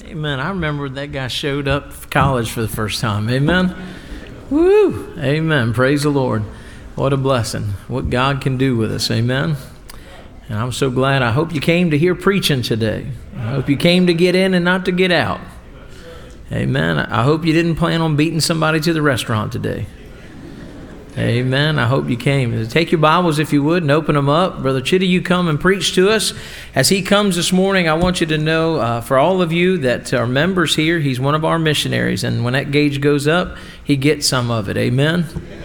Amen. I remember when that guy showed up for college for the first time. Amen. Woo. Amen. Praise the Lord. What a blessing. What God can do with us. Amen. And I'm so glad. I hope you came to hear preaching today. I hope you came to get in and not to get out. Amen. I hope you didn't plan on beating somebody to the restaurant today. Amen. I hope you came. Take your Bibles, if you would, and open them up. Brother Chitty, you come and preach to us. As he comes this morning, I want you to know, for all of you that are members here, he's one of our missionaries. And when that gauge goes up, he gets some of it. Amen.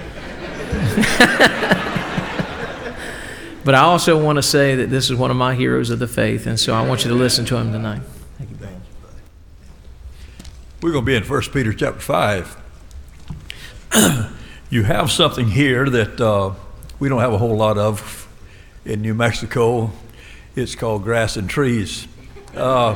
But I also want to say that this is one of my heroes of the faith. And so I want you to listen to him tonight. Thank you, brother. We're going to be in 1 Peter chapter 5. You have something here that we don't have a whole lot of in New Mexico. It's called grass and trees. I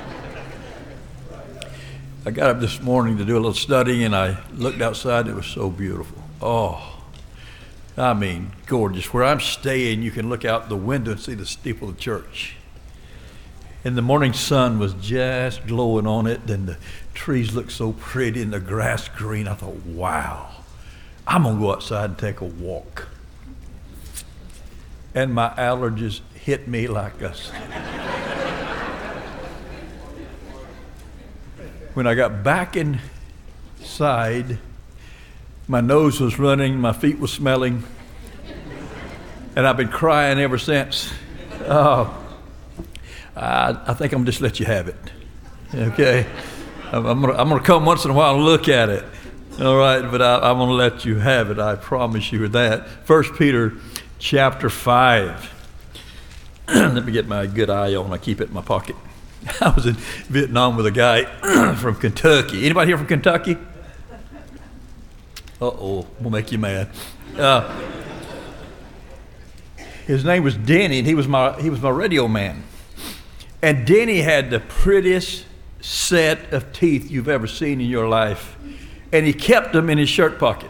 got up this morning to do a little study, and I looked outside. It was so beautiful. Oh, I mean, gorgeous. Where I'm staying, you can look out the window and see the steeple of the church. And the morning sun was just glowing on it, and the trees looked so pretty, and the grass green. I thought, wow. I'm going to go outside and take a walk. And my allergies hit me like a... When I got back inside, my nose was running, my feet were smelling, and I've been crying ever since. I think I'm going to just let you have it. Okay? I'm going to come once in a while and look at it. All right, but I'm going to let you have it. I promise you that. 1 Peter chapter 5. Let me get my good eye on. I keep it in my pocket. I was in Vietnam with a guy from Kentucky. Anybody here from Kentucky? Uh-oh, we'll make you mad. His name was Denny, and he was my radio man. And Denny had the prettiest set of teeth you've ever seen in your life. And he kept them in his shirt pocket.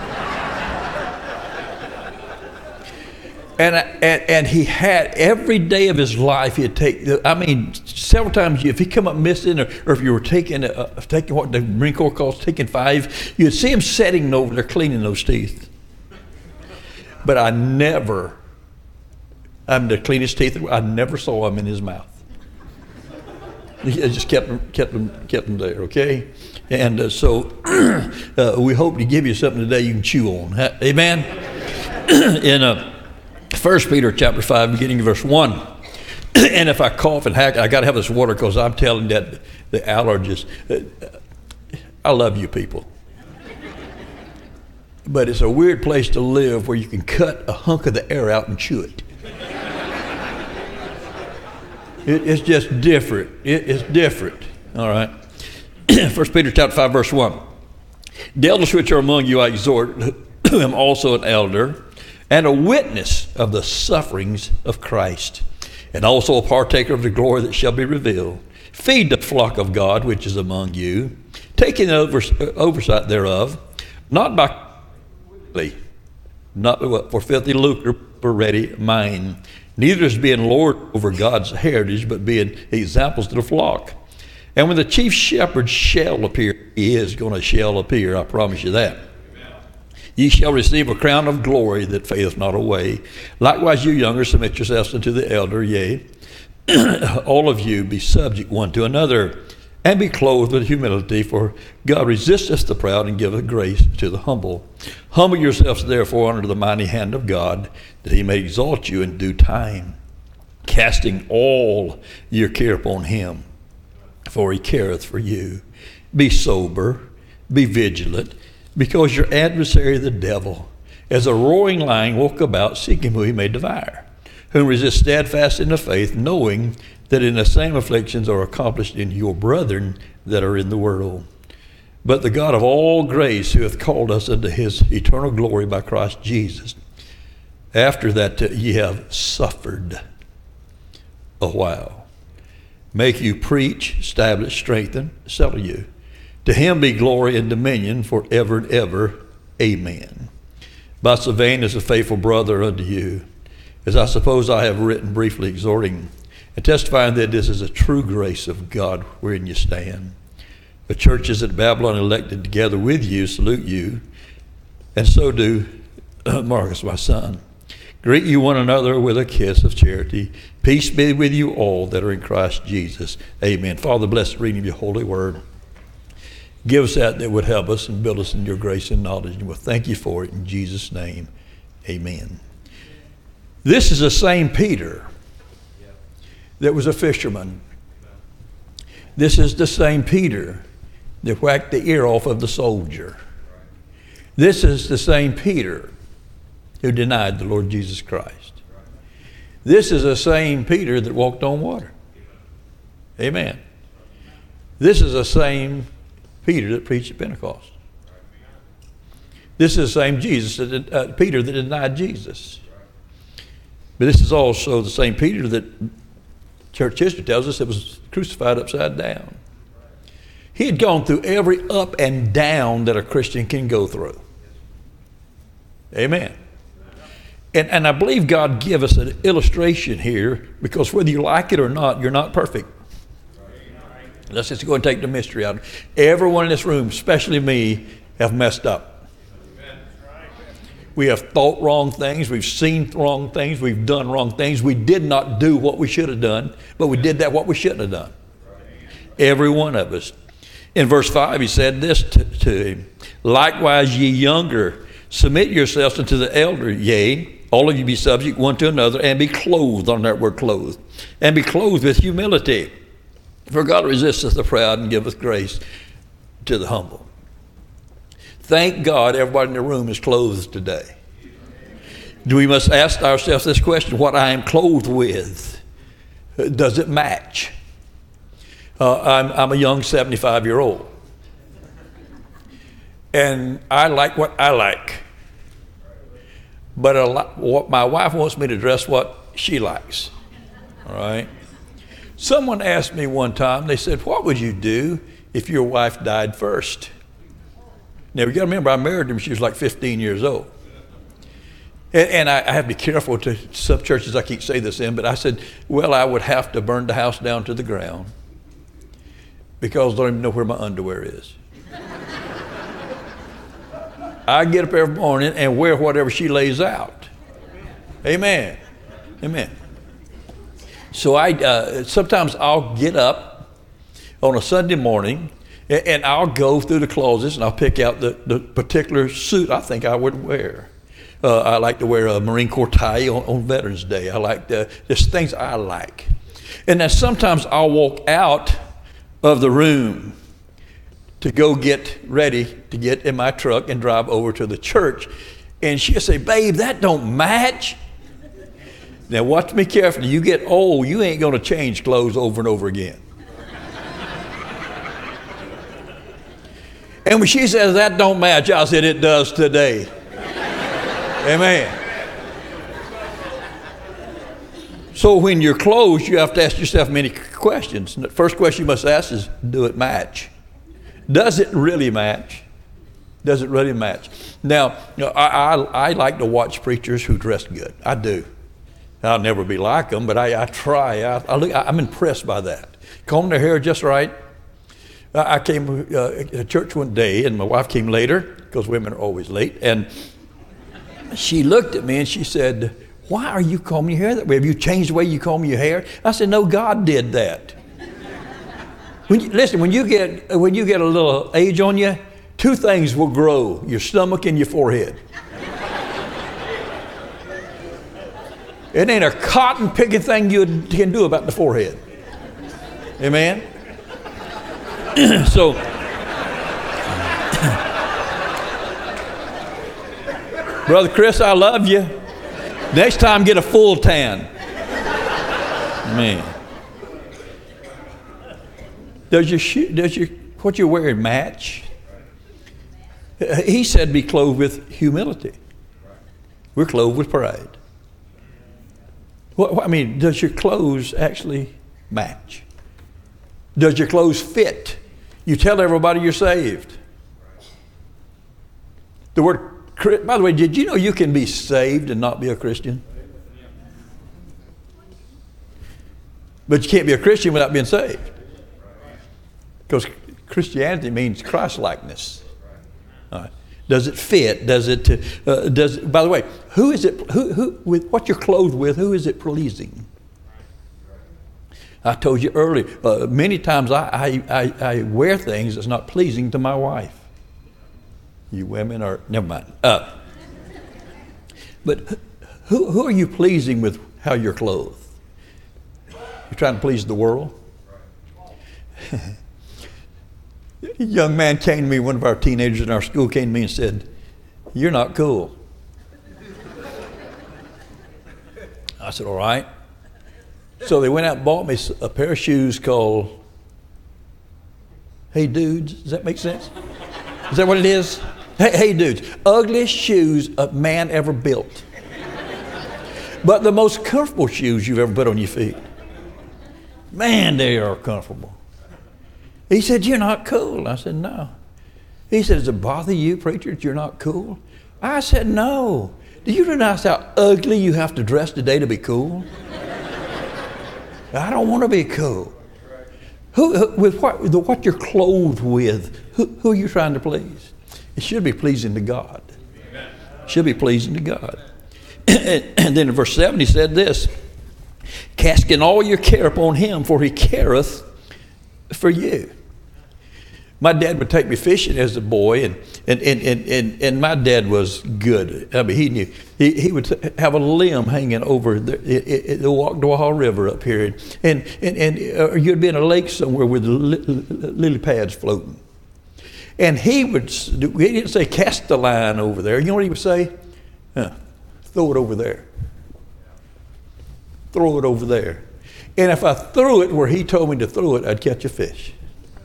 And he had, every day of his life, he'd take, several times, if he come up missing, or if you were taking what the Marine Corps calls taking 5, you'd see him sitting over there cleaning those teeth. But I never, to clean his teeth, I never saw him in his mouth. He just kept them there, okay? And so we hope to give you something today you can chew on. Amen? In 1 Peter chapter 5, beginning of verse 1. And if I cough and hack, I got to have this water because I'm telling that the allergists, I love you people. But it's a weird place to live where you can cut a hunk of the air out and chew it. It's just different. It's different. All right. 1 Peter chapter 5, verse 1. The elders which are among you I exhort, who am also an elder, and a witness of the sufferings of Christ, and also a partaker of the glory that shall be revealed. Feed the flock of God which is among you, taking oversight thereof, not for filthy lucre, for ready mind, neither as being lord over God's heritage, but being examples to the flock. And when the chief shepherd shall appear, he is going to shall appear, I promise you that. Amen. Ye shall receive a crown of glory that fadeth not away. Likewise, you younger, submit yourselves unto the elder, yea, all of you be subject one to another, and be clothed with humility, for God resisteth the proud and giveth grace to the humble. Humble yourselves therefore under the mighty hand of God, that he may exalt you in due time, casting all your care upon him, for he careth for you. Be sober, be vigilant, because your adversary the devil, as a roaring lion, walk about seeking who he may devour, whom resist steadfast in the faith, knowing that in the same afflictions are accomplished in your brethren that are in the world. But the God of all grace, who hath called us unto his eternal glory by Christ Jesus, after that ye have suffered a while, make you preach, establish, strengthen, settle you. To him be glory and dominion forever and ever. Amen. By Sylvanus, a faithful brother unto you, as I suppose I have written briefly exhorting and testifying that this is a true grace of God wherein you stand. The churches at Babylon elected together with you salute you, and so do Marcus, my son. Greet you one another with a kiss of charity. Peace be with you all that are in Christ Jesus. Amen. Father, bless the reading of your holy word. Give us that would help us and build us in your grace and knowledge. And we'll thank you for it in Jesus' name. Amen. This is the same Peter that was a fisherman. This is the same Peter that whacked the ear off of the soldier. This is the same Peter who denied the Lord Jesus Christ. This is the same Peter that walked on water. Amen. This is the same Peter that preached at Pentecost. This is the same Peter that denied Jesus. But this is also the same Peter that church history tells us that was crucified upside down. He had gone through every up and down that a Christian can go through. Amen. And I believe God gave us an illustration here, because whether you like it or not, you're not perfect. Let's just go and take the mystery out. Everyone in this room, especially me, have messed up. We have thought wrong things. We've seen wrong things. We've done wrong things. We did not do what we should have done, but we did what we shouldn't have done. Every one of us. In verse 5, he said this to him. Likewise, ye younger, submit yourselves unto the elder. Yea, all of you be subject one to another, and be clothed, on that word clothed, and be clothed with humility. For God resisteth the proud and giveth grace to the humble. Thank God everybody in the room is clothed today. We must ask ourselves this question: what I am clothed with, does it match? I'm a young 75-year-old. And I like what I like. But what my wife wants me to dress what she likes. All right? Someone asked me one time, they said, what would you do if your wife died first? Now, you got to remember, I married her when she was like 15 years old. And I have to be careful to some churches I can't say this in, but I said, well, I would have to burn the house down to the ground because I don't even know where my underwear is. I get up every morning and wear whatever she lays out. Amen. Amen. So sometimes I'll get up on a Sunday morning and I'll go through the closets and I'll pick out the particular suit I think I would wear. I like to wear a Marine Corps tie on Veterans Day. I like just things I like. And then sometimes I'll walk out of the room to go get ready to get in my truck and drive over to the church. And she'll say, babe, that don't match. Now watch me carefully. You get old, you ain't going to change clothes over and over again. And when she says that don't match, I said it does today. Amen. So when you're clothed, you have to ask yourself many questions. The first question you must ask is, do it match? Does it really match? Does it really match? Now, I like to watch preachers who dress good. I do. I'll never be like them, but I try. I'm impressed by that. Comb their hair just right. I came to church one day, and my wife came later, because women are always late, and she looked at me and she said, why are you combing your hair that way? Have you changed the way you comb your hair? I said, no, God did that. Listen, when you get a little age on you, two things will grow: your stomach and your forehead. It ain't a cotton picking thing you can do about the forehead. Amen? So, Brother Chris, I love you. Next time, get a full tan. Man. Does what you're wearing match? He said be clothed with humility. We're clothed with pride. Does your clothes actually match? Does your clothes fit? You tell everybody you're saved. By the way, did you know you can be saved and not be a Christian? But you can't be a Christian without being saved. Because Christianity means Christ-likeness. All right. Does it fit? Does it? By the way, who is it? Who with what you're clothed with? Who is it pleasing? I told you earlier. Many times I wear things that's not pleasing to my wife. You women are never mind. But who are you pleasing with how you're clothed? You're trying to please the world. A young man came to me, one of our teenagers in our school came to me and said, "You're not cool." I said, "All right." So they went out and bought me a pair of shoes called Hey Dudes. Does that make sense? Is that what it is? Hey Dudes. Ugliest shoes a man ever built. But the most comfortable shoes you've ever put on your feet. Man, they are comfortable. He said, "You're not cool." I said, "No." He said, "Does it bother you, preacher, that you're not cool?" I said, "No. Do you realize how ugly you have to dress today to be cool? I don't want to be cool." With what you're clothed with, who are you trying to please? It should be pleasing to God. It should be pleasing to God. And then in verse 7 he said this, "Casting all your care upon him, for he careth for you." My dad would take me fishing as a boy, and my dad was good. I mean, he knew. He would have a limb hanging over the Walkdaw River up here, and you'd be in a lake somewhere with lily pads floating. And he didn't say cast the line over there. You know what he would say? Throw it over there. Throw it over there. And if I threw it where he told me to throw it, I'd catch a fish.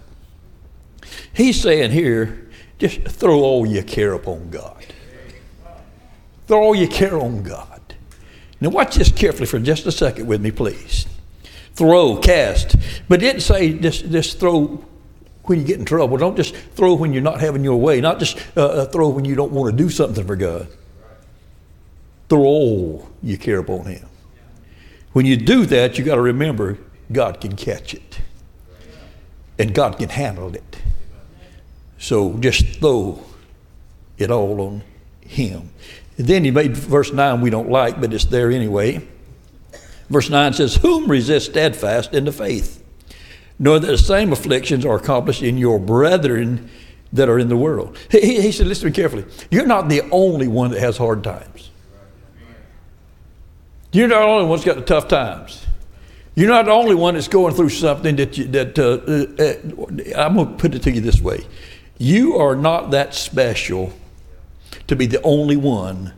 He's saying here, just throw all your care upon God. Throw all your care on God. Now watch this carefully for just a second with me, please. Throw, cast. But it didn't say just throw when you get in trouble. Don't just throw when you're not having your way. Not just throw when you don't want to do something for God. Throw all your care upon him. When you do that, you got to remember God can catch it. And God can handle it. So just throw it all on him. And then he made verse 9 we don't like, but it's there anyway. Verse 9 says, "Whom resist steadfast in the faith, nor that the same afflictions are accomplished in your brethren that are in the world." He said, listen to me carefully. You're not the only one that has hard times. You're not the only one that's got the tough times. You're not the only one that's going through something I'm going to put it to you this way. You are not that special to be the only one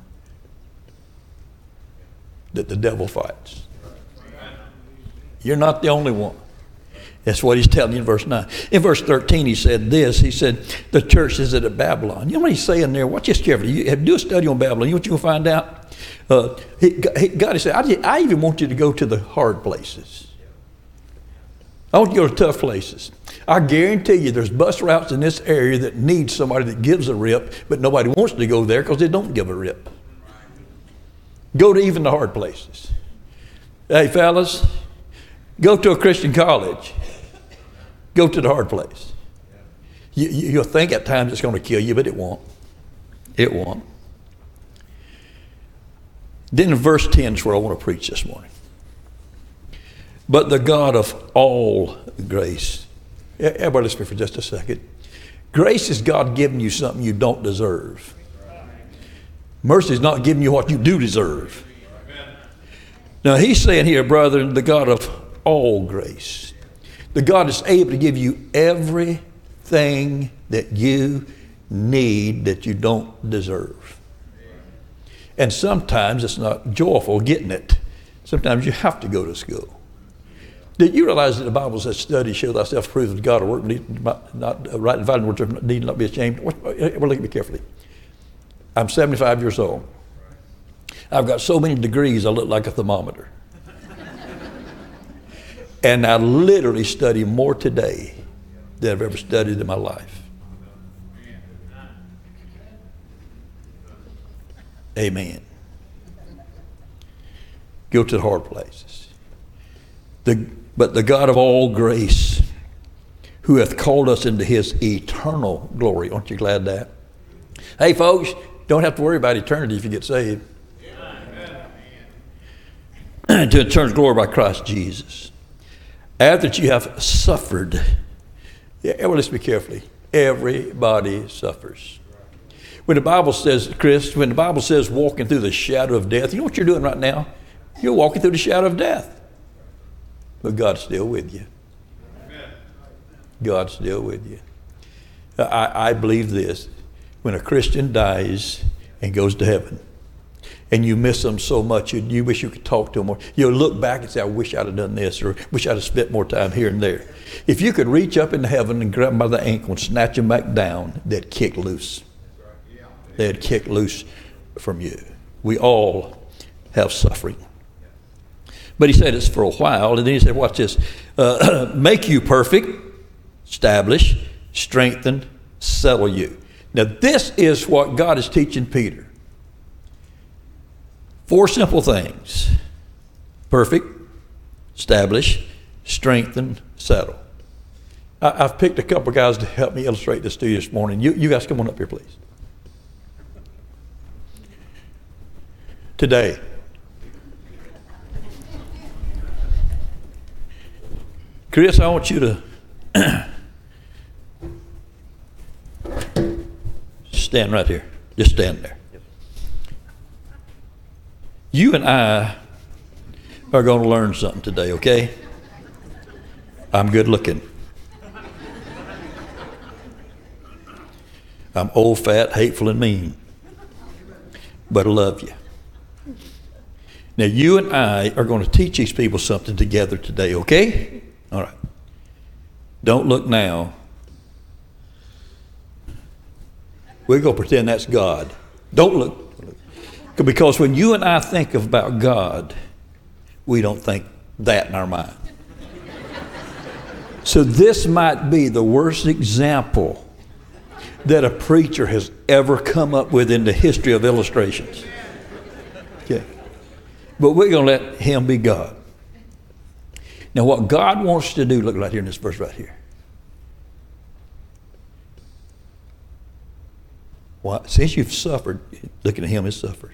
that the devil fights. You're not the only one. That's what he's telling you in verse 9. In verse 13 he said this. He said, the church is at Babylon. You know what he's saying there? Watch this carefully. Do a study on Babylon. You know what you're going to find out? God said, I even want you to go to the hard places. I want you to go to tough places. I guarantee you there's bus routes in this area that need somebody that gives a rip, but nobody wants to go there because they don't give a rip. Go to even the hard places. Hey, fellas, go to a Christian college. Go to the hard place. You'll think at times it's going to kill you, but it won't. It won't. Then in verse 10 is where I want to preach this morning. But the God of all grace. Everybody listen to me for just a second. Grace is God giving you something you don't deserve. Mercy is not giving you what you do deserve. Now he's saying here, brethren, the God of all grace. The God is able to give you everything that you need that you don't deserve. And sometimes it's not joyful getting it. Sometimes you have to go to school. Did you realize that the Bible says, study, show thyself approved of God, or work, not right, dividing words, need not be ashamed? Well, look at me carefully. I'm 75 years old. I've got so many degrees, I look like a thermometer. And I literally study more today than I've ever studied in my life. Amen. Go to the hard places. but the God of all grace, who hath called us into his eternal glory. Aren't you glad that? Hey, folks, don't have to worry about eternity if you get saved. To eternal glory by Christ Jesus. After that you have suffered. Yeah, well, listen to me carefully. Everybody suffers. When the Bible says, Chris, when the Bible says walking through the shadow of death, you know what you're doing right now? You're walking through the shadow of death. But God's still with you. God's still with you. I believe this. When a Christian dies and goes to heaven, and you miss them so much, you wish you could talk to them more. You'll look back and say, I wish I'd have done this, or wish I'd have spent more time here and there. If you could reach up into heaven and grab them by the ankle and snatch them back down, they'd kick loose. They'd kick loose from you. We all have suffering. But he said it's for a while, and then he said, watch this, make you perfect, establish, strengthen, settle you. Now this is what God is teaching Peter. 4 simple things. Perfect, establish, strengthen, settle. I've picked a couple of guys to help me illustrate this to you this morning. You guys come on up here, please. Today, Chris, I want you to stand right here. Just stand there. You and I are going to learn something today, okay? I'm good looking. I'm old, fat, hateful, and mean. But I love you. Now, you and I are going to teach these people something together today, okay? All right. Don't look now. We're going to pretend that's God. Don't look. Because when you and I think about God, we don't think that in our mind. So this might be the worst example that a preacher has ever come up with in the history of illustrations. Okay. But we're going to let him be God. Now what God wants to do, look right here in this verse right here. Well, since you've suffered, looking at him is suffering.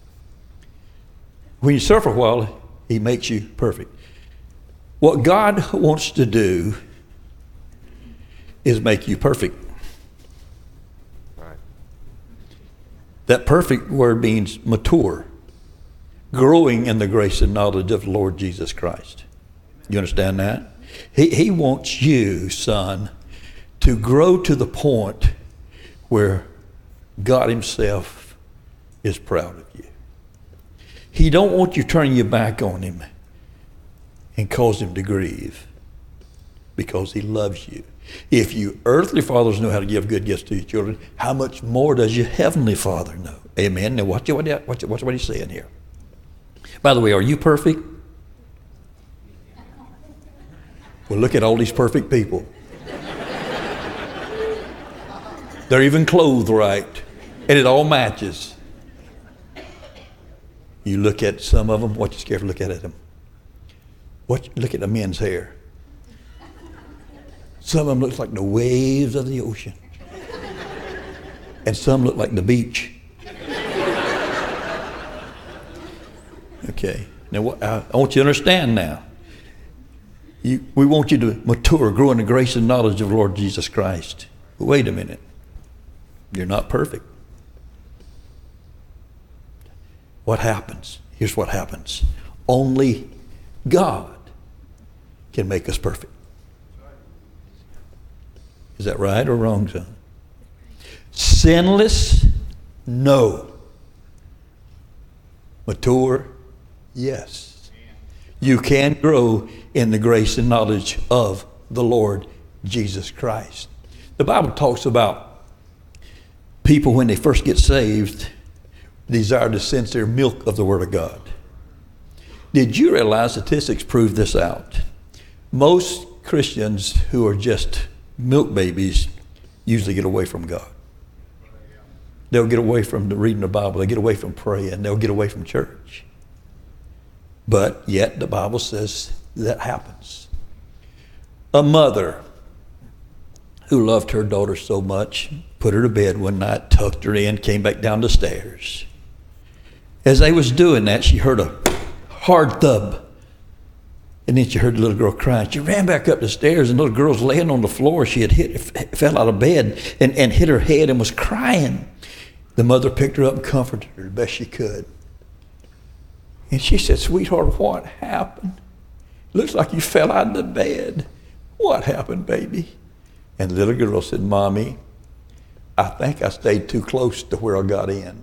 When you suffer a while, he makes you perfect. What God wants to do is make you perfect. Right. That perfect word means mature, growing in the grace and knowledge of the Lord Jesus Christ. You understand that? He wants you, son, to grow to the point where God himself is proud of you. He don't want you turning your back on him and cause him to grieve, because he loves you. If you earthly fathers know how to give good gifts to your children, how much more does your heavenly Father know? Amen. Now watch what he's saying here. By the way, are you perfect? Well, look at all these perfect people. They're even clothed right, and it all matches. You look at some of them, watch, just carefully look at them. Look at the men's hair. Some of them look like the waves of the ocean. And some look like the beach. Okay, now I want you to understand now. We want you to mature, grow in the grace and knowledge of the Lord Jesus Christ. But wait a minute. You're not perfect. What happens? Here's what happens. Only God can make us perfect. Is that right or wrong, son? Sinless? No. Mature? Yes. You can grow in the grace and knowledge of the Lord Jesus Christ. The Bible talks about people when they first get saved desire to sense their milk of the Word of God. Did you realize statistics prove this out? Most Christians who are just milk babies usually get away from God. They'll get away from reading the Bible. They'll get away from praying. They'll get away from church. But yet the Bible says that happens. A mother who loved her daughter so much put her to bed one night, tucked her in, came back down the stairs. As they was doing that, she heard a hard thud. And then she heard the little girl crying. She ran back up the stairs, and the little girl's laying on the floor. She had fell out of bed and hit her head and was crying. The mother picked her up and comforted her the best she could. And she said, "Sweetheart, what happened? Looks like you fell out of the bed. What happened, baby?" And the little girl said, "Mommy, I think I stayed too close to where I got in."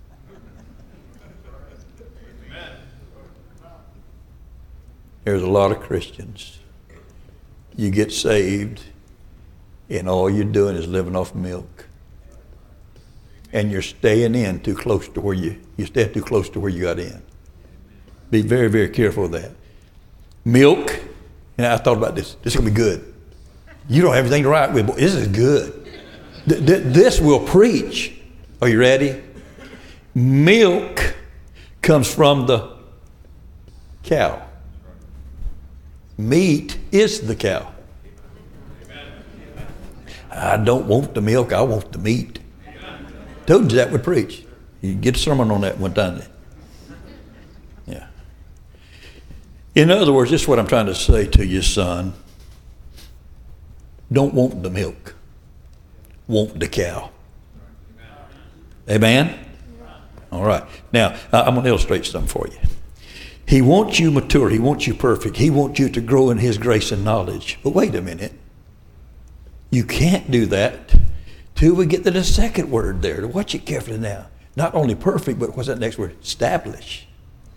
There's a lot of Christians. You get saved, and all you're doing is living off milk. And you're staying in too close to where you stay too close to where you got in. Be very, very careful of that. Milk, and I thought about this. This is going to be good. You don't have anything to write with, but this is good. This will preach. Are you ready? Milk comes from the cow. Meat is the cow. I don't want the milk, I want the meat. Told you that would preach. You get a sermon on that one time. Yeah. In other words, this is what I'm trying to say to you, son. Don't want the milk. Want the cow. Amen? All right. Now, I'm going to illustrate something for you. He wants you mature. He wants you perfect. He wants you to grow in His grace and knowledge. But wait a minute. You can't do that till we get to the second word there. Watch it carefully now. Not only perfect, but what's that next word? Establish.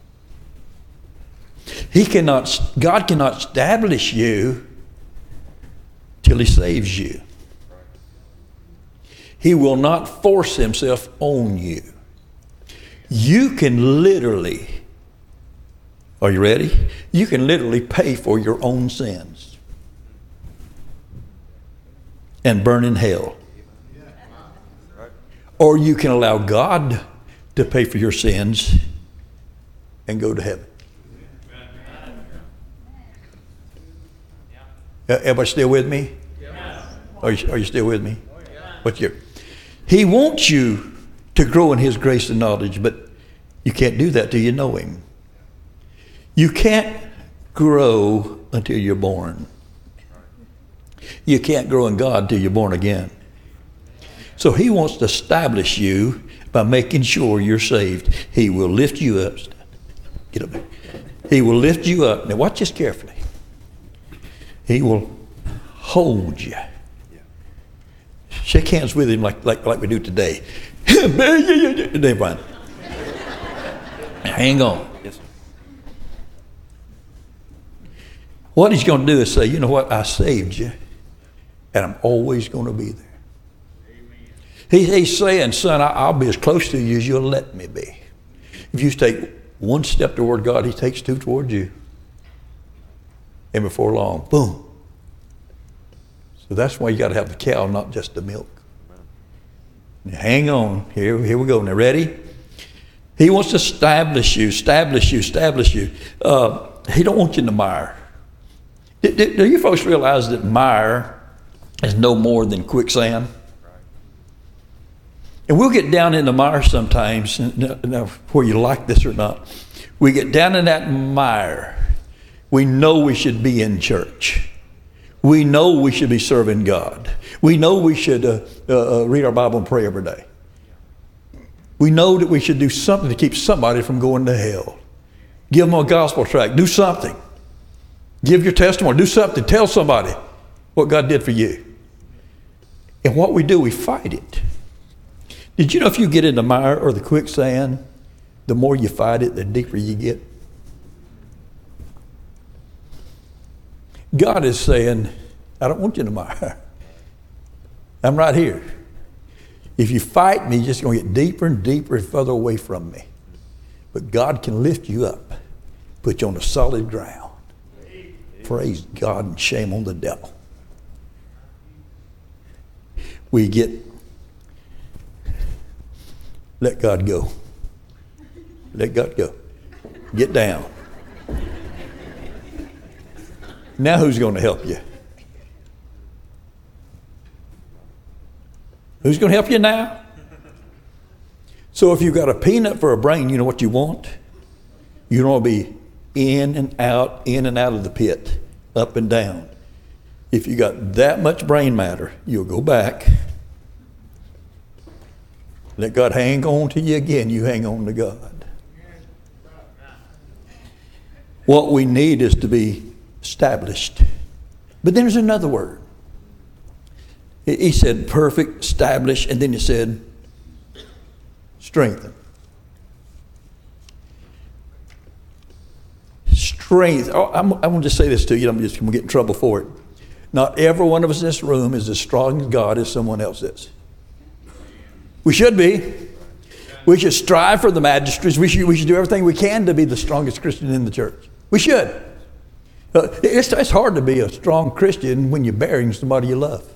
God cannot establish you till He saves you. He will not force Himself on you. You can literally, are you ready? You can literally pay for your own sins and burn in hell. Or you can allow God to pay for your sins and go to heaven. Everybody still with me? Are you still with me? What's your? He wants you to grow in His grace and knowledge, but you can't do that till you know Him. You can't grow until you're born. You can't grow in God till you're born again. So He wants to establish you by making sure you're saved. He will lift you up. Get up there. He will lift you up. Now watch this carefully. He will hold you. Shake hands with Him like we do today. Hang on. What He's going to do is say, you know what, I saved you, and I'm always going to be there. He's saying, son, I'll be as close to you as you'll let me be. If you take one step toward God, He takes two toward you. And before long, boom. So that's why you got to have the cow, not just the milk. Now, hang on. Here we go. Now, ready? He wants to establish you. He don't want you in the mire. Do you folks realize that mire is no more than quicksand? And we'll get down in the mire sometimes, now, whether you like this or not. We get down in that mire. We know we should be in church. We know we should be serving God. We know we should read our Bible and pray every day. We know that we should do something to keep somebody from going to hell. Give them a gospel tract. Do something. Give your testimony. Do something. Tell somebody what God did for you. And what we do, we fight it. Did you know if you get in the mire or the quicksand, the more you fight it, the deeper you get? God is saying, I don't want you in the mire. I'm right here. If you fight me, you're just going to get deeper and deeper and further away from me. But God can lift you up, put you on a solid ground. Praise God and shame on the devil. Let God go. Let God go. Get down. Now who's going to help you? Who's going to help you now? So if you've got a peanut for a brain, you know what you want? You don't want to be in and out of the pit, up and down. If you got that much brain matter, you'll go back. Let God hang on to you again. You hang on to God. What we need is to be established. But then there's another word. He said perfect, establish, and then he said strengthen. Strength. Oh, I'm going to just say this to you. I'm just going to get in trouble for it. Not every one of us in this room is as strong as God as someone else is. We should be. We should strive for the magistrates. We should do everything we can to be the strongest Christian in the church. We should. It's hard to be a strong Christian when you're burying somebody you love.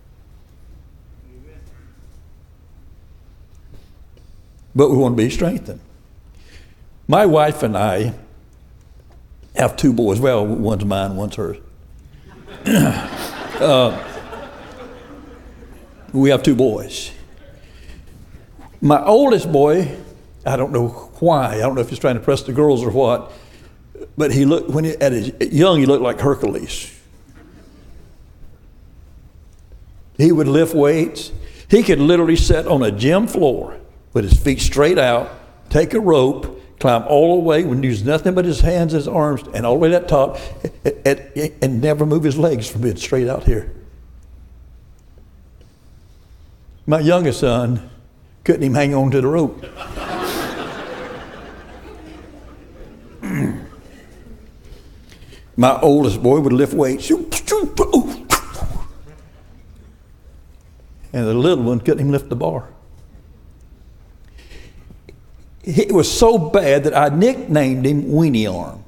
But we want to be strengthened. My wife and I have two boys. Well, one's mine, one's hers. We have two boys. My oldest boy, I don't know why. I don't know if he's trying to impress the girls or what, but he looked at his young. He looked like Hercules. He would lift weights. He could literally sit on a gym floor with his feet straight out, take a rope, climb all the way, wouldn't use nothing but his hands, his arms, and all the way to that top, and never move his legs from being straight out here. My youngest son couldn't even hang on to the rope. My oldest boy would lift weights. And the little one couldn't even lift the bar. It was so bad that I nicknamed him Weenie Arm.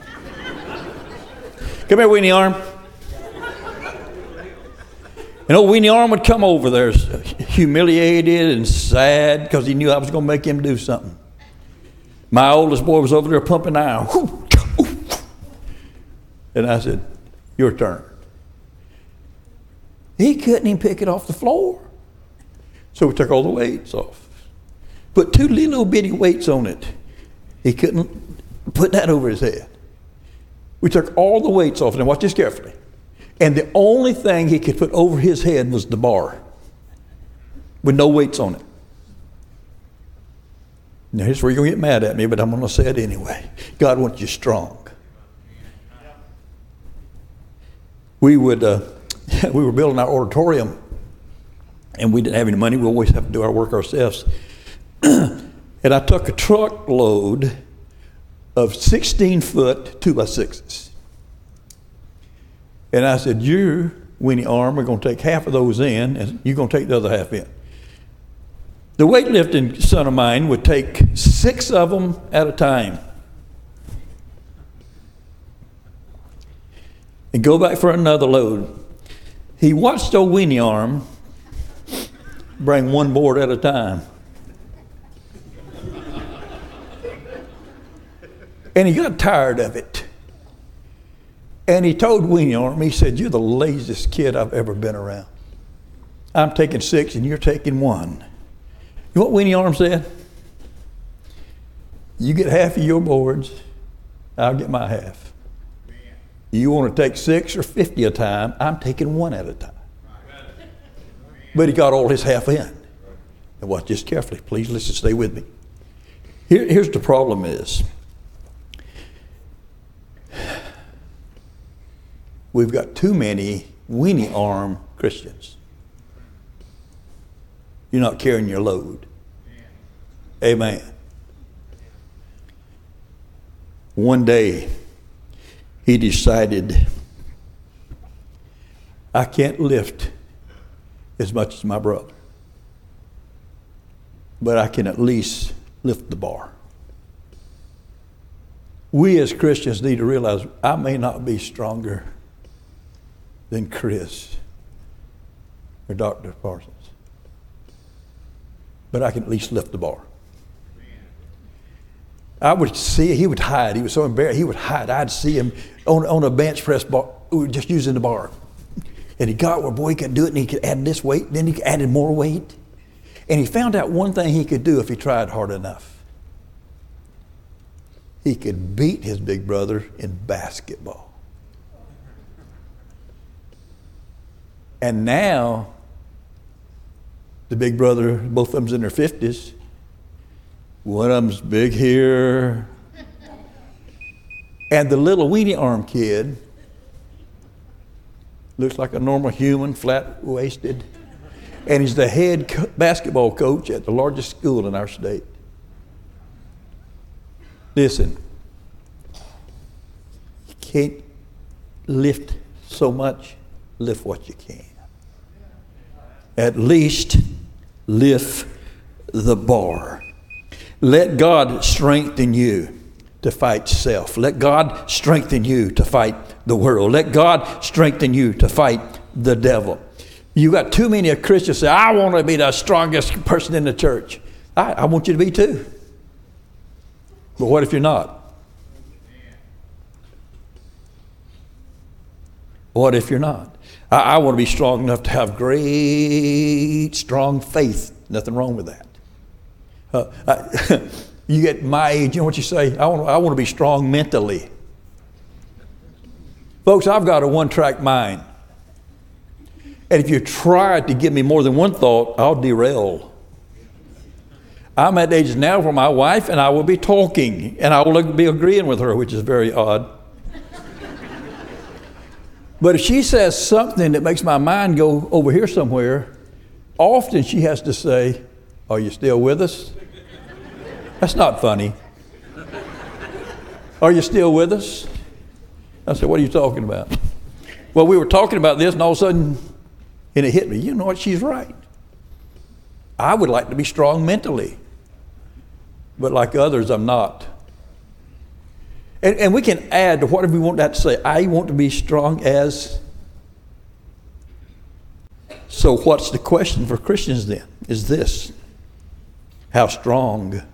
Come here, Weenie Arm. And old Weenie Arm would come over there humiliated and sad because he knew I was going to make him do something. My oldest boy was over there pumping iron. And I said, your turn. He couldn't even pick it off the floor. So we took all the weights off. Put two little bitty weights on it. He couldn't put that over his head. We took all the weights off, and watch this carefully. And the only thing he could put over his head was the bar with no weights on it. Now here's where you're going to get mad at me, but I'm going to say it anyway. God wants you strong. We were building our auditorium, and we didn't have any money. We always have to do our work ourselves. And I took a truckload of 16-foot 2x6s. And I said, you, Weenie Arm, are going to take half of those in, and you're going to take the other half in. The weightlifting son of mine would take 6 of them at a time and go back for another load. He watched old Weenie Arm bring one board at a time. And he got tired of it. And he told Weenie Arm, he said, you're the laziest kid I've ever been around. I'm taking 6 and you're taking 1. You know what Weenie Arm said? You get half of your boards, I'll get my half. You want to take 6 or 50 a time, I'm taking 1 at a time. But he got all his half in. And watch this carefully. Please listen, stay with me. Here's the problem is, we've got too many Weenie Arm Christians. You're not carrying your load. Amen. One day, he decided, I can't lift as much as my brother, but I can at least lift the bar. We as Christians need to realize I may not be stronger than Chris or Dr. Parsons, but I can at least lift the bar. I would see, he would hide. He was so embarrassed. He would hide. I'd see him on a bench press bar we were just using the bar. And he got where, boy, he could do it, and he could add this weight, then he added more weight. And he found out one thing he could do if he tried hard enough. He could beat his big brother in basketball. And now, the big brother, both of them's in their 50s. One of them's big here. And the little weenie arm kid looks like a normal human, flat-waisted. And he's the head basketball coach at the largest school in our state. Listen, you can't lift so much, lift what you can. At least lift the bar. Let God strengthen you to fight self. Let God strengthen you to fight the world. Let God strengthen you to fight the devil. You got too many Christians say, I want to be the strongest person in the church. I want you to be too. But what if you're not? What if you're not? I want to be strong enough to have great, strong faith. Nothing wrong with that. You get my age, you know what you say? I want to be strong mentally. Folks, I've got a one-track mind. And if you try to give me more than one thought, I'll derail. I'm at age now where my wife and I will be talking, and I will be agreeing with her, which is very odd. But if she says something that makes my mind go over here somewhere, often she has to say, are you still with us? That's not funny. Are you still with us? I said, what are you talking about? Well, we were talking about this, and all of a sudden, and it hit me. You know what? She's right. I would like to be strong mentally, but like others, I'm not. And we can add to whatever we want that to say. I want to be strong as. So what's the question for Christians then? Is this: how strong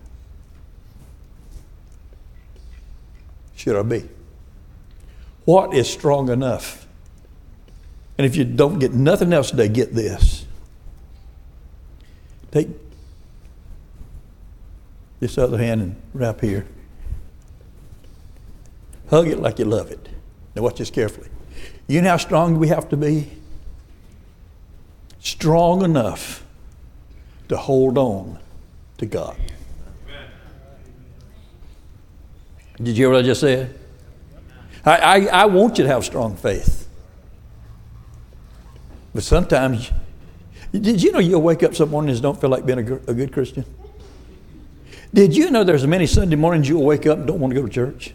should I be? What is strong enough? And if you don't get nothing else today, get this. Take this other hand and wrap here. Hug it like you love it. Now watch this carefully. You know how strong we have to be? Strong enough to hold on to God. Did you hear what I just said? I want you to have strong faith. But sometimes, did you know you'll wake up some mornings and don't feel like being a good Christian? Did you know there's many Sunday mornings you'll wake up and don't want to go to church?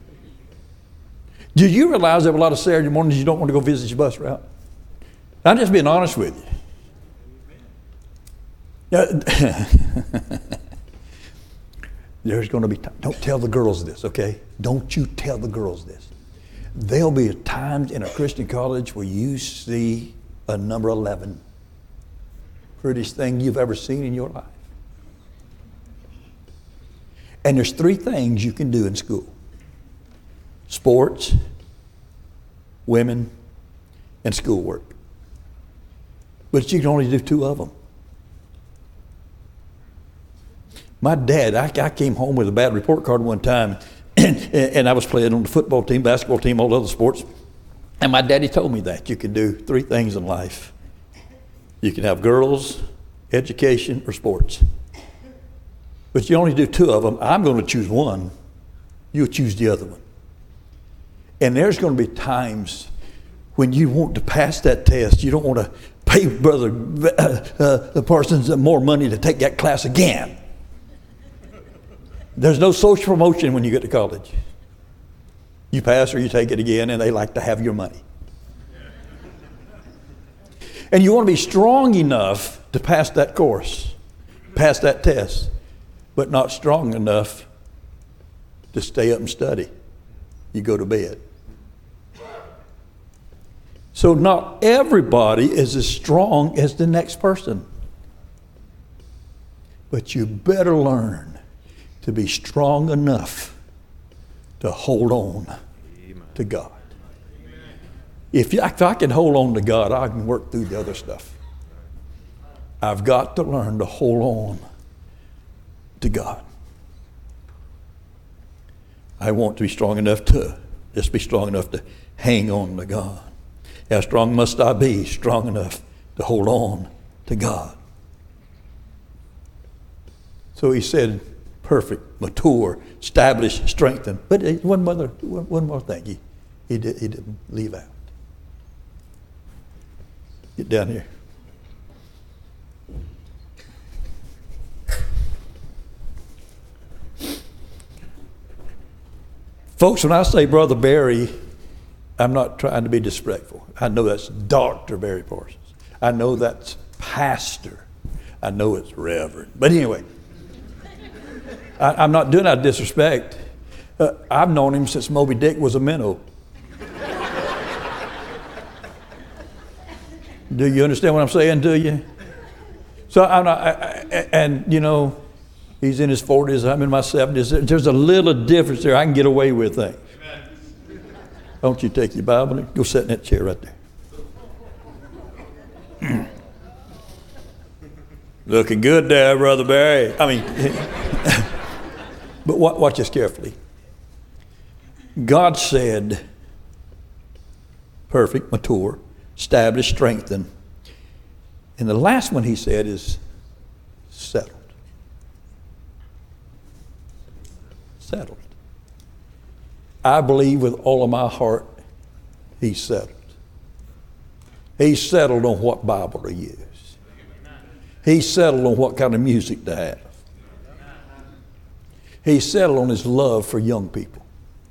Do you realize there are a lot of Saturday mornings you don't want to go visit your bus route? I'm just being honest with you. There's going to be time. Don't tell the girls this, okay? Don't you tell the girls this. There'll be times in a Christian college where you see a number 11. Prettiest thing you've ever seen in your life. And there's 3 things you can do in school: sports, women, and schoolwork. But you can only do 2 of them. My dad, I came home with a bad report card one time, and I was playing on the football team, basketball team, all the other sports. And my daddy told me that you can do 3 things in life. You can have girls, education, or sports. But you only do 2 of them. I'm going to choose one. You'll choose the other one. And there's going to be times when you want to pass that test. You don't want to pay Brother Parsons more money to take that class again. There's no social promotion when you get to college. You pass or you take it again, and they like to have your money. And you want to be strong enough to pass that course, pass that test, but not strong enough to stay up and study. You go to bed. So not everybody is as strong as the next person. But you better learn to be strong enough to hold on to God. If I can hold on to God, I can work through the other stuff. I've got to learn to hold on to God. I want to be strong enough to just be strong enough to hang on to God. How strong must I be? Strong enough to hold on to God. So he said, perfect, mature, established, strengthened. But one more thing he didn't leave out. Get down here. Folks, when I say Brother Barry, I'm not trying to be disrespectful. I know that's Dr. Barry Parsons. I know that's pastor. I know it's reverend. But anyway, I'm not doing that disrespect. I've known him since Moby Dick was a minnow. Do you understand what I'm saying, do you? So I'm not, and you know, he's in his 40s, I'm in my 70s. There's a little difference there. I can get away with things. Amen. Don't you take your Bible and go sit in that chair right there. Looking good there, Brother Barry. I mean, but watch this carefully. God said, perfect, mature, established, strengthened. And the last one he said is settled. Settled. I believe with all of my heart he's settled. He's settled on what Bible to use. He's settled on what kind of music to have. He's settled on his love for young people.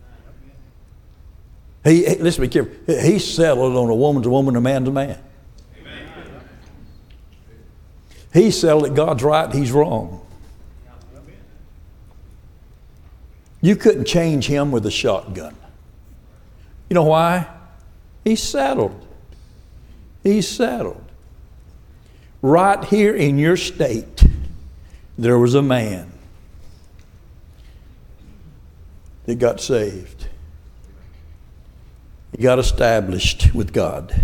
Listen, be careful. He's settled on a woman's a woman, a man's a man. He's settled that God's right, he's wrong. You couldn't change him with a shotgun. You know why? He's settled. He's settled. Right here in your state, there was a man that got saved. He got established with God.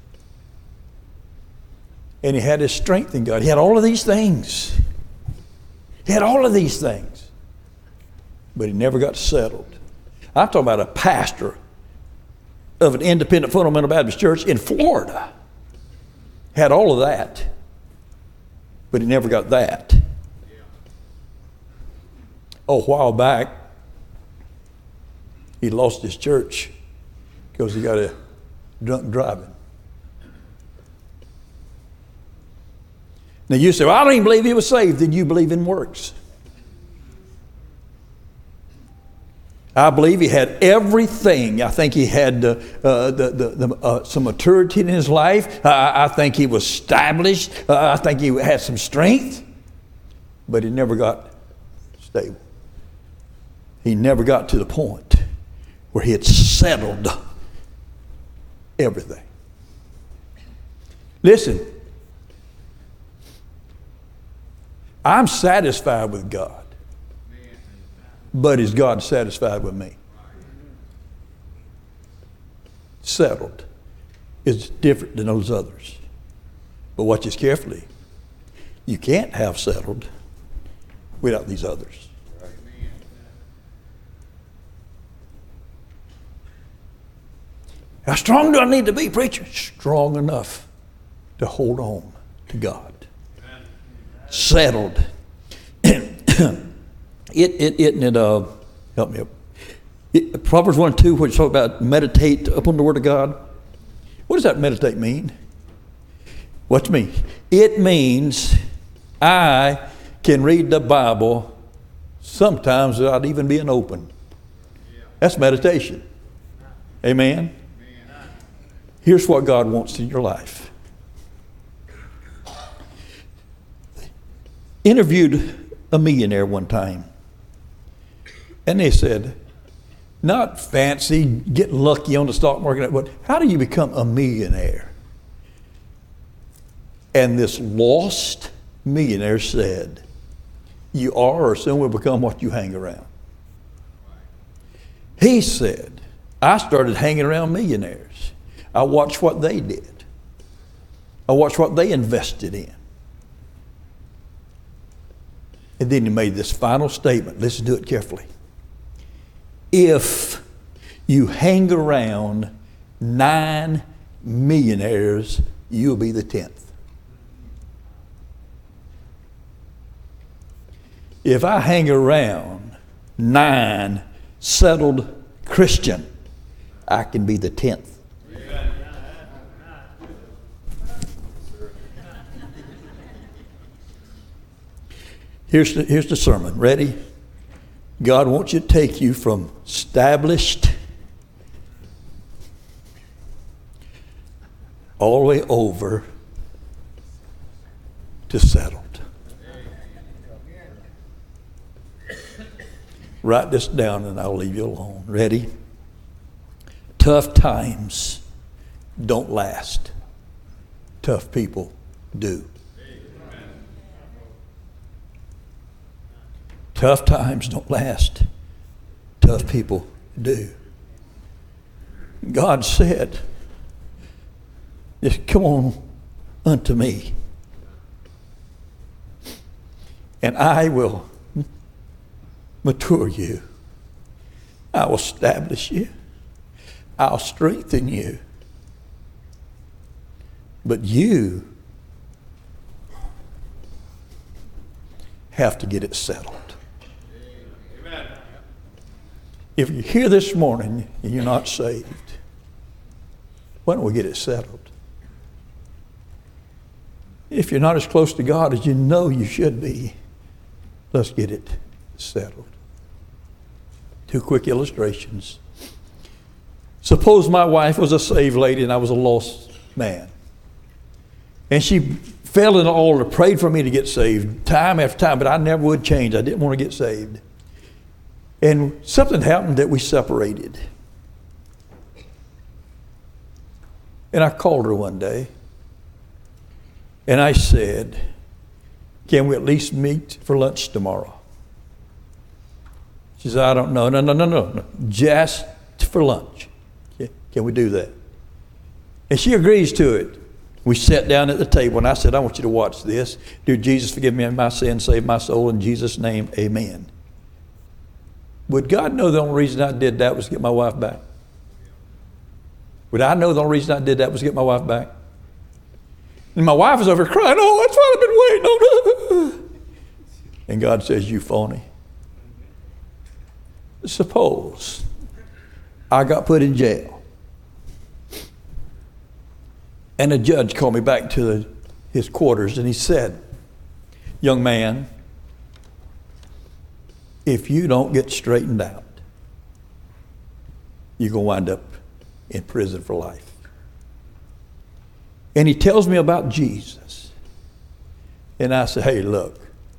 And he had his strength in God. He had all of these things. He had all of these things. But he never got settled. I'm talking about a pastor of an independent fundamental Baptist church in Florida. Had all of that. But he never got that. Oh, a while back, he lost his church because he got a drunk driving. Now you say, well, I don't even believe he was saved. Then you believe in works. I believe he had everything. I think he had some maturity in his life. I think he was established. I think he had some strength. But he never got stable. He never got to the point where he had settled everything. Listen, I'm satisfied with God. But is God satisfied with me? Settled is different than those others. But watch this carefully. You can't have settled without these others. How strong do I need to be, preacher? Strong enough to hold on to God. Settled. Help me up. Proverbs 1:2, which talks about meditate upon the Word of God. What does that meditate mean? What's it mean? It means I can read the Bible sometimes without even being open. That's meditation. Amen? Here's what God wants in your life. Interviewed a millionaire one time. And they said, not fancy, get lucky on the stock market, but how do you become a millionaire? And this lost millionaire said, you are or soon will become what you hang around. He said, I started hanging around millionaires. I watched what they did. I watched what they invested in. And then he made this final statement. Listen to it carefully. If you hang around 9 millionaires, you'll be the 10th. If I hang around 9 settled Christians, I can be the 10th. Here's the sermon. Ready? God wants you to take you from established all the way over to settled. Write this down and I'll leave you alone. Ready? Tough times don't last. Tough people do. Tough times don't last. Tough people do. God said, just come on unto me, and I will mature you. I will establish you. I'll strengthen you. But you have to get it settled. If you're here this morning and you're not saved, why don't we get it settled? If you're not as close to God as you know you should be, let's get it settled. 2 quick illustrations. Suppose my wife was a saved lady and I was a lost man. And she fell in the altar, prayed for me to get saved time after time, but I never would change. I didn't want to get saved. And something happened that we separated. And I called her one day. And I said, can we at least meet for lunch tomorrow? She said, I don't know. No. Just for lunch. Can we do that? And she agrees to it. We sat down at the table and I said, I want you to watch this. Dear Jesus, forgive me my sins, save my soul. In Jesus' name, amen. Would God know the only reason I did that was to get my wife back? Would I know the only reason I did that was to get my wife back? And my wife is over crying, oh, that's what I've been waiting on. And God says, you phony. Suppose I got put in jail and a judge called me back to his quarters and he said, young man, if you don't get straightened out, you're going to wind up in prison for life. And he tells me about Jesus. And I say, hey, look,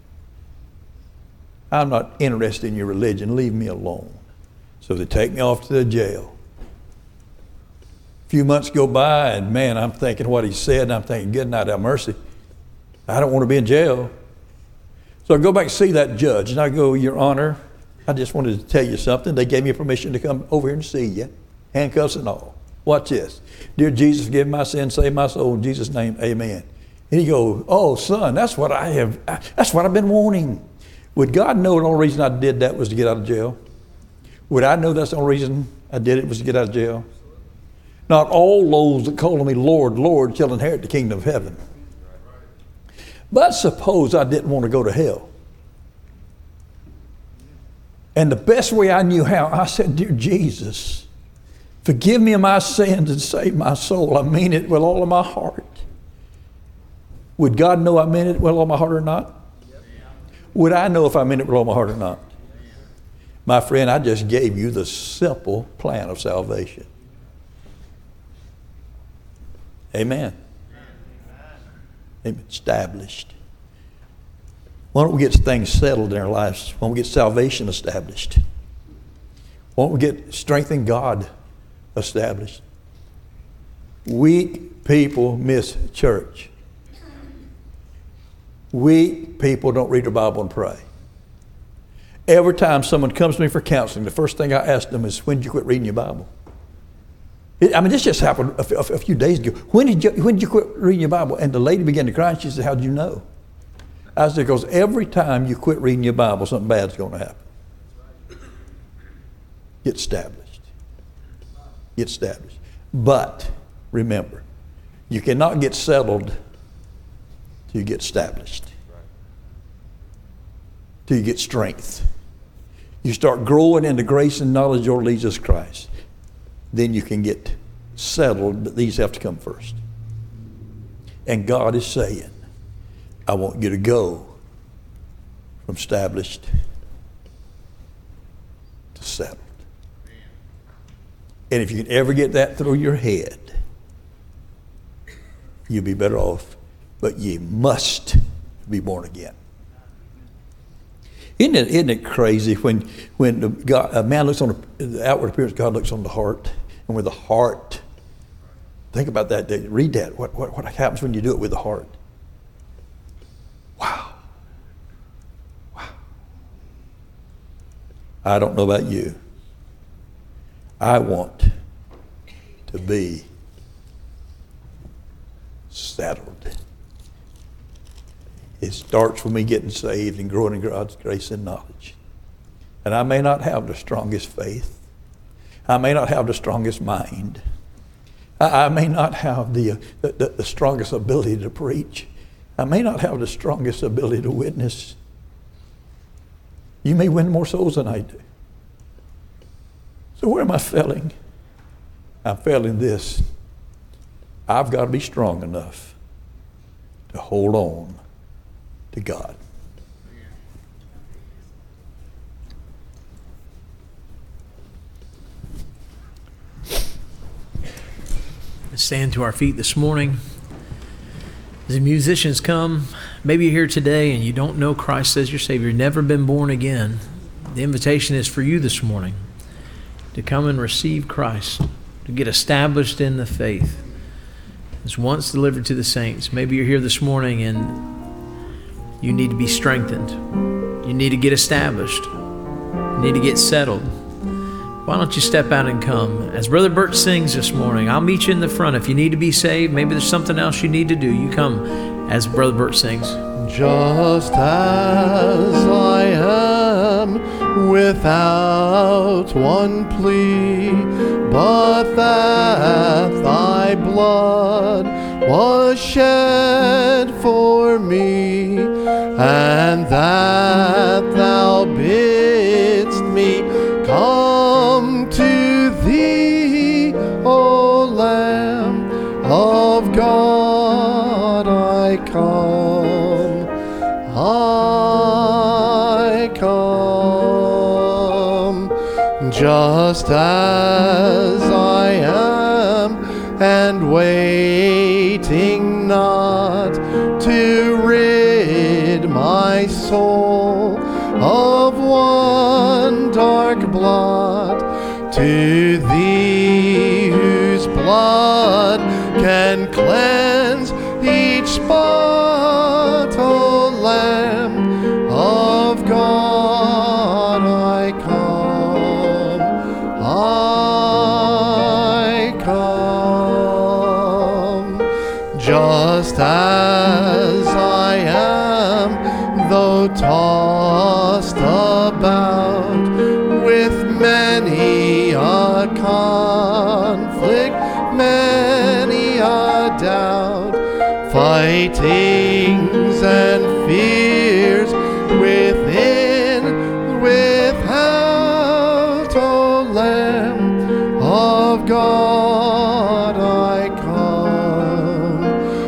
I'm not interested in your religion. Leave me alone. So they take me off to the jail. A few months go by, and man, I'm thinking what he said, and I'm thinking, good night, have mercy. I don't want to be in jail. So I go back and see that judge, and I go, Your Honor, I just wanted to tell you something. They gave me permission to come over here and see you, handcuffs and all. Watch this. Dear Jesus, forgive my sins, save my soul. In Jesus' name, amen. And he goes, oh, son, that's what I've been wanting. Would God know the only reason I did that was to get out of jail? Would I know that's the only reason I did it was to get out of jail? Not all those that call on me, Lord, Lord, shall inherit the kingdom of heaven. But suppose I didn't want to go to hell. And the best way I knew how, I said, Dear Jesus, forgive me of my sins and save my soul. I mean it with all of my heart. Would God know I meant it with all my heart or not? Would I know if I meant it with all my heart or not? My friend, I just gave you the simple plan of salvation. Amen. Amen. Established. Why don't we get things settled in our lives? Why don't we get salvation established? Why don't we get strength in God established? Weak people miss church. Weak people don't read the Bible and pray. Every time someone comes to me for counseling, the first thing I ask them is, when did you quit reading your Bible? This just happened a few days ago. When did you quit reading your Bible? And the lady began to cry, and she said, how did you know? I said, because every time you quit reading your Bible, something bad's going to happen. Get established. Get established. But remember, you cannot get settled till you get established. Till you get strength. You start growing in the grace and knowledge of your Lord Jesus Christ. Then you can get settled, but these have to come first. And God is saying, I want you to go from established to settled. And if you can ever get that through your head, you'll be better off. But ye must be born again. Isn't it crazy when a man looks on the outward appearance, God looks on the heart, and with the heart, think about that. Read that. What happens when you do it with the heart? Wow. I don't know about you. I want to be settled. It starts with me getting saved and growing in God's grace and knowledge. And I may not have the strongest faith. I may not have the strongest mind. I may not have the strongest ability to preach. I may not have the strongest ability to witness. You may win more souls than I do. So where am I failing? I'm failing this. I've got to be strong enough to hold on to God. Let's stand to our feet this morning. As the musicians come, maybe you're here today and you don't know Christ as your Savior, never been born again. The invitation is for you this morning to come and receive Christ, to get established in the faith. It's once delivered to the saints. Maybe you're here this morning and you need to be strengthened. You need to get established. You need to get settled. Why don't you step out and come? As Brother Bert sings this morning, I'll meet you in the front. If you need to be saved, maybe there's something else you need to do, you come as Brother Bert sings. Just as I am, without one plea, but that thy blood was shed for me, and that thou bidst me come to thee, O Lamb of God, I come, I come, just as I am, and waiting not to rid my soul of one dark blot, to thee whose blood can cleanse each spot, O Lamb of God, I come, I come, just as I am, though tossed about with many a conflict, many a doubt, fightings and fears within, without, O Lamb of God, I come,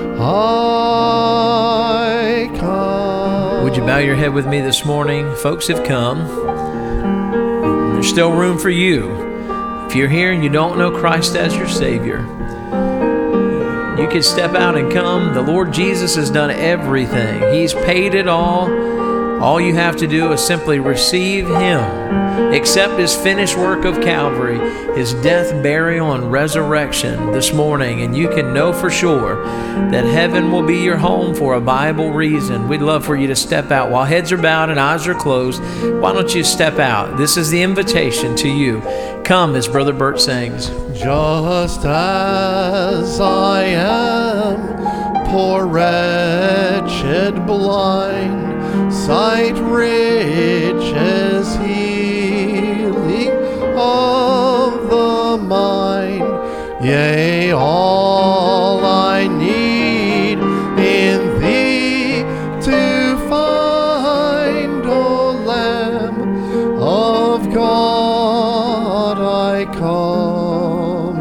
I come. Would you bow your head with me this morning? Folks have come. There's still room for you. If you're here and you don't know Christ as your Savior, you can step out and come. The Lord Jesus has done everything. He's paid it all. All you have to do is simply receive Him, accept His finished work of Calvary, His death, burial, and resurrection this morning, and you can know for sure that heaven will be your home for a Bible reason. We'd love for you to step out. While heads are bowed and eyes are closed, why don't you step out? This is the invitation to you. Come, as Brother Bert sings. Just as I am, poor, wretched, blind, sight, riches, healing of the mind, yea, all I need in Thee to find, O Lamb of God, I come,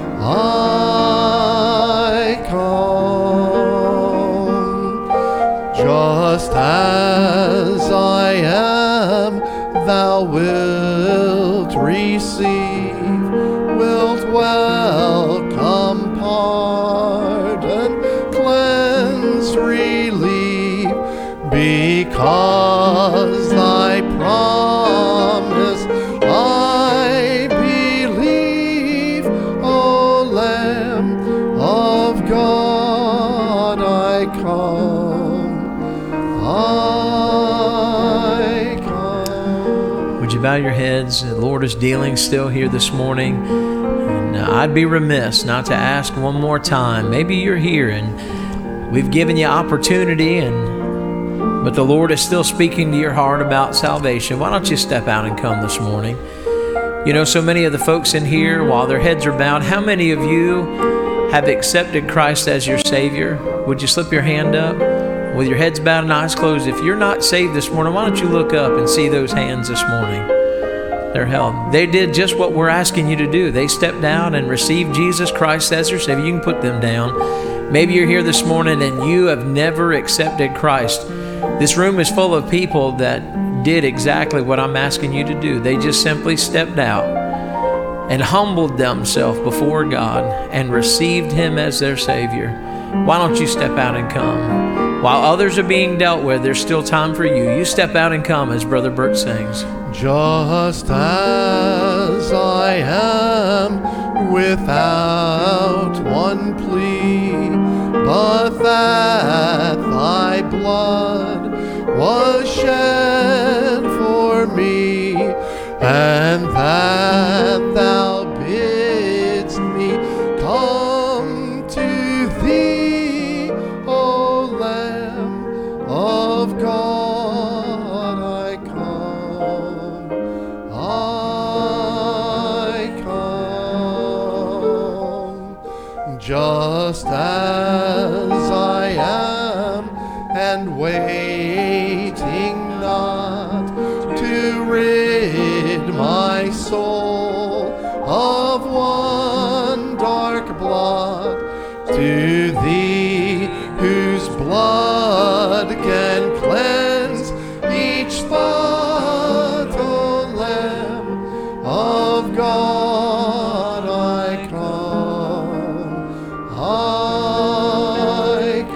I come. Just as I am, Thou wilt receive, wilt welcome, pardon, cleanse, relieve, because Thy promise I believe, O Lamb of God, I come, I come. Would you bow your heads? The Lord is dealing still here this morning. And I'd be remiss not to ask one more time. Maybe you're here and we've given you opportunity, but the Lord is still speaking to your heart about salvation. Why don't you step out and come this morning? You know, so many of the folks in here, while their heads are bowed, how many of you have accepted Christ as your Savior? Would you slip your hand up? With your heads bowed and eyes closed, if you're not saved this morning, why don't you look up and see those hands this morning? They're held. They did just what we're asking you to do. They stepped down and received Jesus Christ as their Savior. You can put them down. Maybe you're here this morning and you have never accepted Christ. This room is full of people that did exactly what I'm asking you to do. They just simply stepped out and humbled themselves before God and received Him as their Savior. Why don't you step out and come? While others are being dealt with, there's still time for you. You step out and come, as Brother Bert sings. Just as I am, without one plea, but that Thy blood was shed for me, and that Thou bidst me come to Thee, O Lamb of God, I come, I come. Just as I am, and waiting not to rid my soul of one dark blot, to Thee whose blood can cleanse each thought, O Lamb of God, I come, I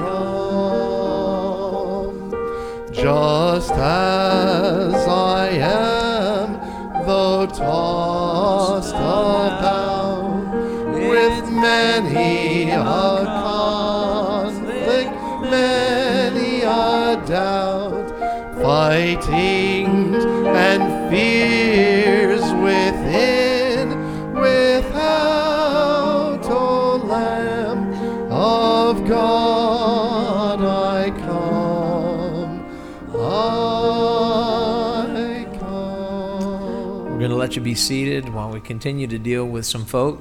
come. Just as I am, though tossed about with many a conflict, many a doubt, fightings and fears within, without, O Lamb of God, I come, I come. We're going to let you be seated while we continue to deal with some folks.